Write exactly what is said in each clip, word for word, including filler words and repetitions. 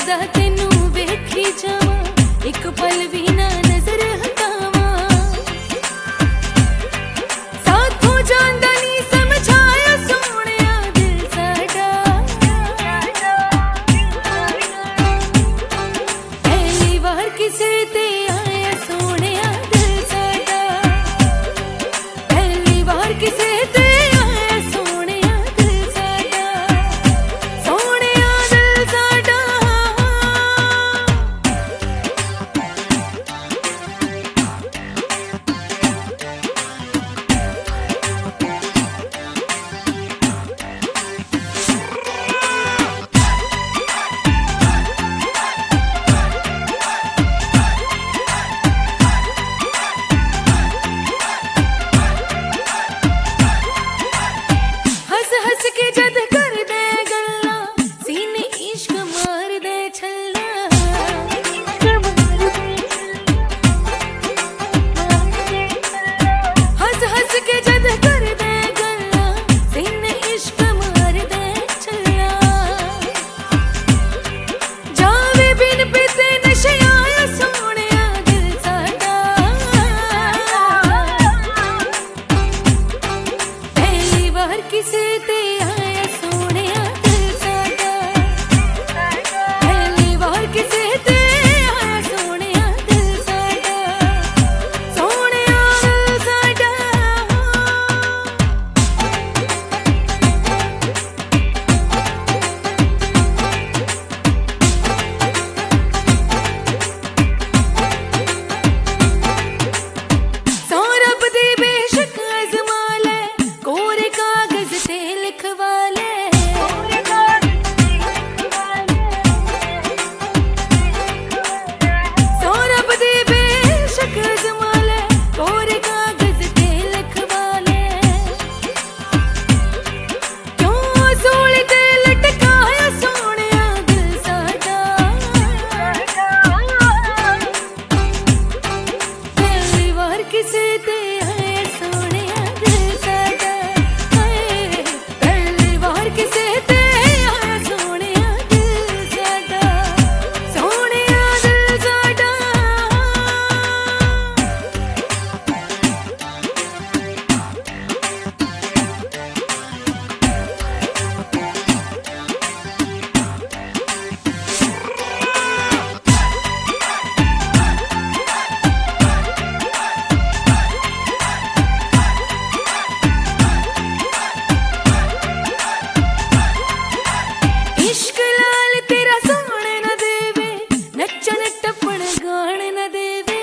करदा तेनू वेखी जावां, एक पल भी ना नजर हटावां। साथों जांदा नी समझाया सोहणिया दिल साडा, पहली बार किसे ते आया सोहणिया दिल साडा, पहली बार किसे ते किसे ते आया सोहणिया दिल साडा, पहली बार किसे ते आया सोहणिया दिल साडा, सोहणिया दिल साडा। सौ रब दी बेशक अज़मा ले, कोरे कागज ते लिखवा ले, सौ रब दी बेशक अज़मा ले, कोरे कागज ते लिखवा ले। क्यों सूली ते लटकाया सोहणिया दिल साडा, पहली बार किसे ते आया सोहणिया दिल साडा, पहली बार किसे ते आया सोहणिया दिल साडा, सोहणिया दिल साडा। इश्क लाल तेरा सोहणे न देवे, नचण टप्पण गाण न देवे,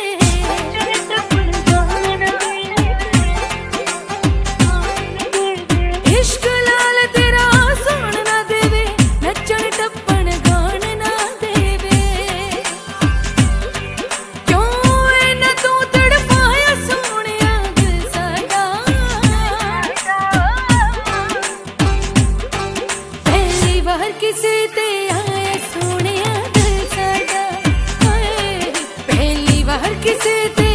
इश्क लाल तेरा सोहण न देवे, नचण टप्पण गाण न देवे। क्यों इन्ना तू तड़पाया सोहणिया दिल साडा, पहली बार किसे ते आया सोहणिया दिल साडा, पहली बार किसे ते